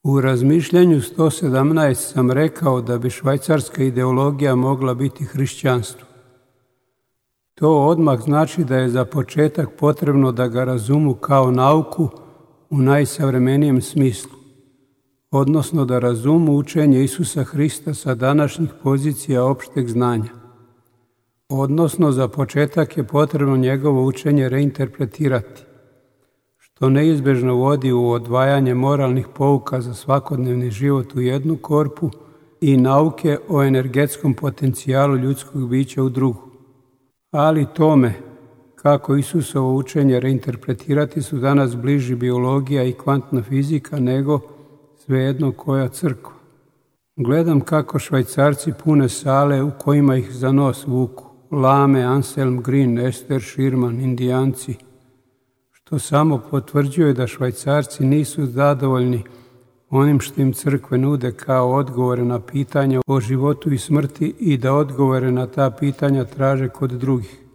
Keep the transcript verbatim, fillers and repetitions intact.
U razmišljanju sto sedamnaest sam rekao da bi švajcarska ideologija mogla biti hrišćanstvo. To odmah znači da je za početak potrebno da ga razumu kao nauku u najsavremenijem smislu, odnosno da razumu učenje Isusa Hrista sa današnjih pozicija opšteg znanja. Odnosno, za početak je potrebno njegovo učenje reinterpretirati, što neizbežno vodi u odvajanje moralnih pouka za svakodnevni život u jednu korpu i nauke o energetskom potencijalu ljudskog bića u drugu. Ali tome, kako Isusovo učenje reinterpretirati, su danas bliži biologija i kvantna fizika nego svejedno koja crkva. Gledam kako Švajcarci pune sale u kojima ih za nos vuku Lame, Anselm Green, Ester Schirman, Indijanci, što samo potvrđuje da Švajcarci nisu zadovoljni onim što im crkve nude kao odgovore na pitanja o životu i smrti i da odgovore na ta pitanja traže kod drugih.